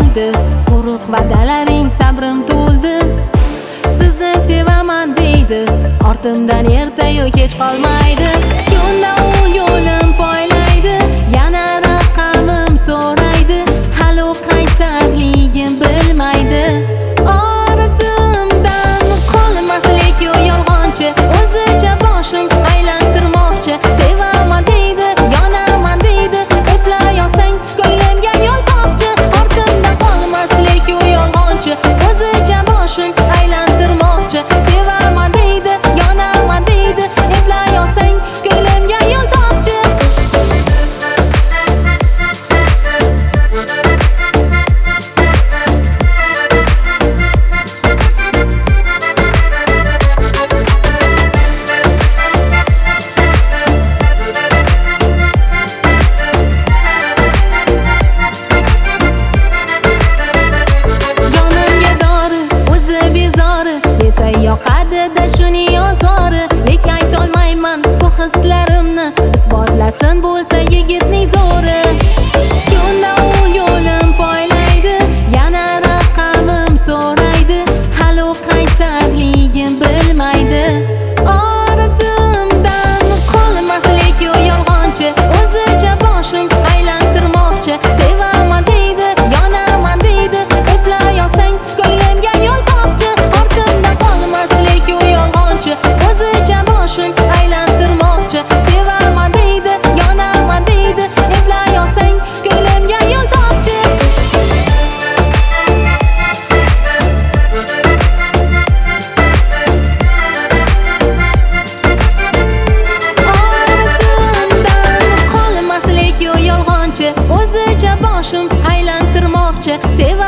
qolmaydi. Quruq va'dalaring sabrim to'ldi. Sizni sevaman deydi, ortimdan ertayu kech qolmaydi. Yo'lda u yo'lim poylaydi, yana raqamim so'raydi. Hali qaysarligim bilmaydi. Ortimdan qolmaslik-ku yolg'onchi, o'zicha boshim aylantirmoqchi. Sevaman deydi, yonaman deydi, eplay olsang ko'nglimga yo'l topchi. Ortimdan qolmaslik-ku yolg'onchi, o'zicha boshim aylantirmoqchi. Sevaman deydi, yonaman deydi, eplay olsang ko'nglimga yo'l topchi. Yoqadi-da shuning ozori, lekin aytolmayman bu hislarimni. Isbotlasin bo'lsa yigitning zo'ri. Yo'lda u yo'lim poylaydi, yana raqamim so'raydi. Hali qaysarligim bilmaydi. Ortimdan qolmaslik-ku yolg'onchi, o'zicha boshim aylantirmoqchi. Sevaman deydi, yonaman deydi, eplay olsang ko'nglimga yo'l topchi. Ortimdan qolmaslik-ku yolg'onchi, o'zicha boshim aylantirmoqchi. Sevaman deydi, yonaman deydi, eplay olsang ko'nglimga yo'l topchi. Ortimdan qolmaslik-ku yolg'onchi, o'zicha boshim aylantirmoqchi.